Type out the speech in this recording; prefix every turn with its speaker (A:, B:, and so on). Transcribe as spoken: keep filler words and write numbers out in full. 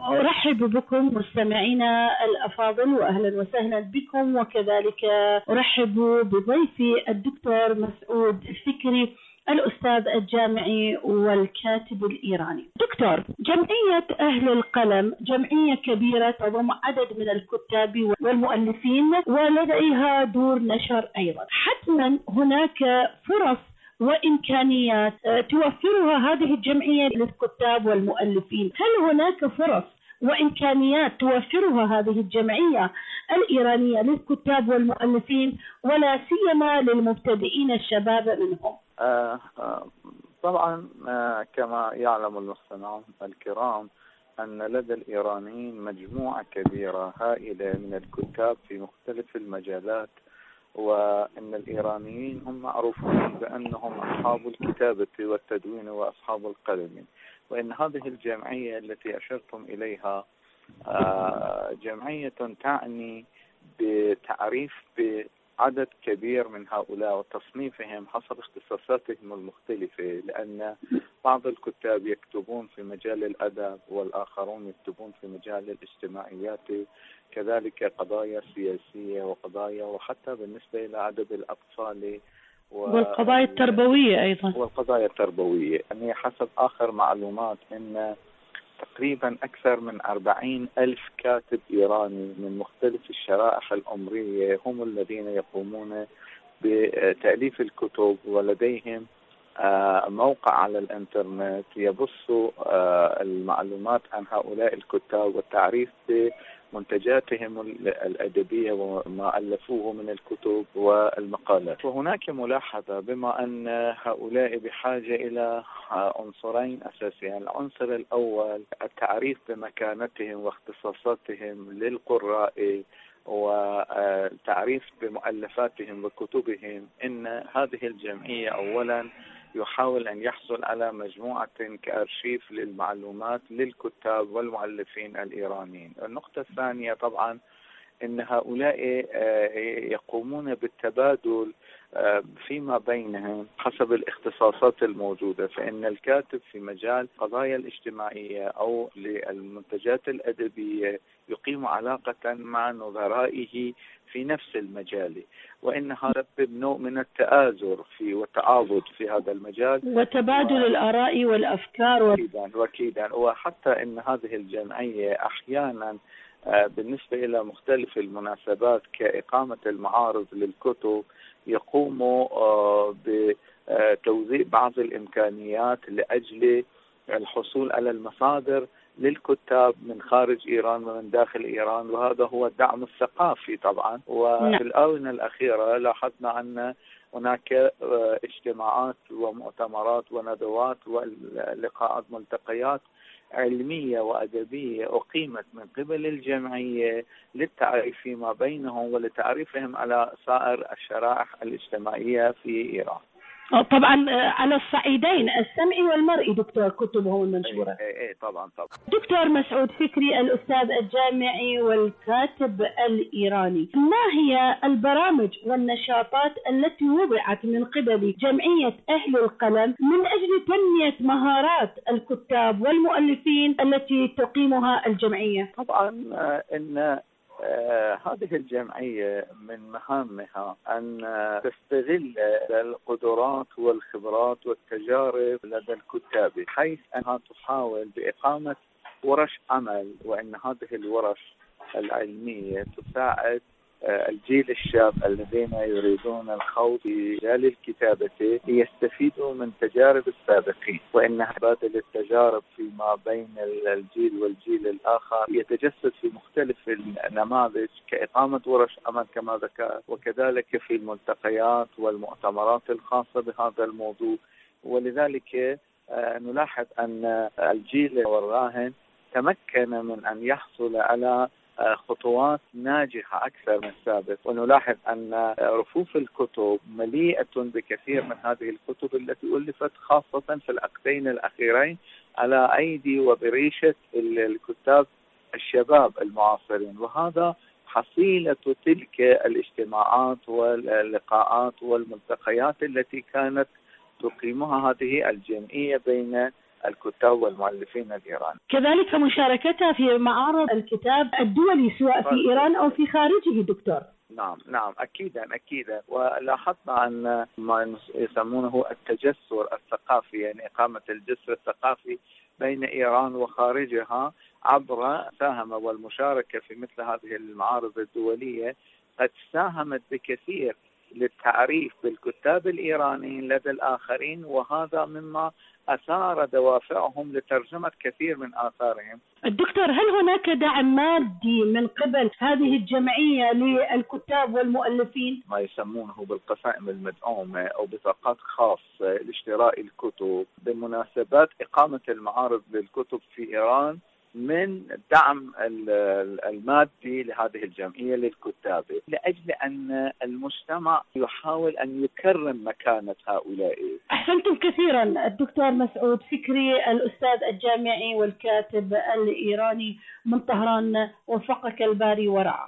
A: أرحب بكم مستمعينا الأفاضل وأهلا وسهلا بكم، وكذلك أرحب بضيفي الدكتور مسعود الفكري الأستاذ الجامعي والكاتب الإيراني. دكتور، جمعية أهل القلم جمعية كبيرة تضم عدد من الكتاب والمؤلفين ولديها دور نشر أيضا. حتما هناك فرص وإمكانيات توفرها هذه الجمعية للكتاب والمؤلفين. هل هناك فرص وإمكانيات توفرها هذه الجمعية الإيرانية للكتاب والمؤلفين ولا سيما للمبتدئين الشباب منهم؟
B: آه آه طبعا آه كما يعلم المستمعون الكرام أن لدى الإيرانيين مجموعة كبيرة هائلة من الكتاب في مختلف المجالات، وأن الإيرانيين هم معروفون بأنهم أصحاب الكتابة والتدوين وأصحاب القلم، وأن هذه الجمعية التي أشرتم إليها جمعية تعني بتعريف بعدد كبير من هؤلاء وتصنيفهم حسب اختصاصاتهم المختلفة، لأن بعض الكتاب يكتبون في مجال الأدب والآخرون يكتبون في مجال الاجتماعيات، كذلك قضايا سياسية وقضايا وحتى بالنسبة إلى أدب الأطفال
A: والقضايا التربوية أيضا
B: والقضايا التربوية. يعني حسب آخر معلومات أن تقريبا أكثر من أربعين ألف كاتب إيراني من مختلف الشرائح العمرية هم الذين يقومون بتأليف الكتب، ولديهم موقع على الإنترنت يبث المعلومات عن هؤلاء الكتاب والتعريف بمنتجاتهم الأدبية وما ألفوه من الكتب والمقالات. وهناك ملاحظة بما أن هؤلاء بحاجة إلى عنصرين أساسيين. العنصر الأول التعريف بمكانتهم واختصاصاتهم للقراء والتعريف بمؤلفاتهم وكتبهم. إن هذه الجمعية أولا يحاول أن يحصل على مجموعة كأرشيف للمعلومات للكتاب والمؤلفين الإيرانيين. النقطة الثانية طبعا أن هؤلاء يقومون بالتبادل فيما بينهم حسب الاختصاصات الموجودة، فإن الكاتب في مجال قضايا الاجتماعية أو للمنتجات الأدبية يقيم علاقة مع نظرائه في نفس المجال، وإن هذا يسبب نوع من التآزر في والتعاضد في هذا المجال
A: وتبادل و... الآراء والأفكار و...
B: وكيدا وكيدا وحتى إن هذه الجمعية أحيانا بالنسبة إلى مختلف المناسبات كإقامة المعارض للكتب يقوموا بتوزيع بعض الإمكانيات لأجل الحصول على المصادر للكتاب من خارج إيران ومن داخل إيران، وهذا هو الدعم الثقافي طبعا. وفي الآونة الأخيرة لاحظنا أن هناك اجتماعات ومؤتمرات وندوات ولقاءات ملتقيات علمية وأدبية أقيمت من قبل الجمعية للتعريف فيما بينهم ولتعريفهم على سائر الشرائح الاجتماعية في إيران.
A: طبعا على الصعيدين السمعي والمرئي دكتور كتبهم المنشورة.
B: اي اي طبعا طبعا.
A: دكتور مسعود فكري الأستاذ الجامعي والكاتب الإيراني، ما هي البرامج والنشاطات التي وضعت من قبل جمعية أهل القلم من أجل تنمية مهارات الكتاب والمؤلفين التي تقيمها الجمعية؟
B: طبعا إن آه هذه الجمعية من مهامها أن آه تستغل القدرات والخبرات والتجارب لدى الكتاب، حيث أنها تحاول بإقامة ورش عمل، وأن هذه الورش العلمية تساعد آه الجيل الشاب الذين يريدون الخوض في مجال الكتابة ليستفيدوا من تجارب السابقين، وأنها تبادل التجارب فيما بين الجيل والجيل الآخر يتجسد في مختلف النماذج كإقامة ورش عمل كما ذكرت، وكذلك في الملتقيات والمؤتمرات الخاصة بهذا الموضوع. ولذلك آه نلاحظ أن الجيل والراهن تمكن من أن يحصل على خطوات ناجحة أكثر من السابق، ونلاحظ أن رفوف الكتب مليئة بكثير من هذه الكتب التي ألفت خاصة في العقدين الأخيرين على أيدي وبريشة الكتاب الشباب المعاصرين، وهذا حصيلة تلك الاجتماعات واللقاءات والملتقيات التي كانت تقيمها هذه الجمعية بين الكتاب والمؤلفين الإيرانيين.
A: كذلك مشاركتها في معارض الكتاب الدولي سواء في إيران أو في خارجه دكتور.
B: نعم نعم أكيدا أكيدا. ولاحظنا أن ما يسمونه التجسر الثقافي، يعني إقامة الجسر الثقافي بين إيران وخارجها عبر ساهم والمشاركة في مثل هذه المعارض الدولية قد ساهمت بكثير للتعريف بالكتاب الإيرانيين لدى الآخرين، وهذا مما أثار دوافعهم لترجمة كثير من آثارهم.
A: الدكتور، هل هناك دعم مادي من قبل هذه الجمعية للكتاب والمؤلفين؟
B: ما يسمونه بالقسائم المدعومة أو بطاقات خاصة لاشتراء الكتب بمناسبات إقامة المعارض للكتب في إيران من دعم المادي لهذه الجمعية للكتاب، لأجل أن المجتمع يحاول أن يكرم مكانة هؤلاء.
A: أحسنتم كثيرا الدكتور مسعود فكري الأستاذ الجامعي والكاتب الإيراني من طهران، وفقك الباري ورعاك.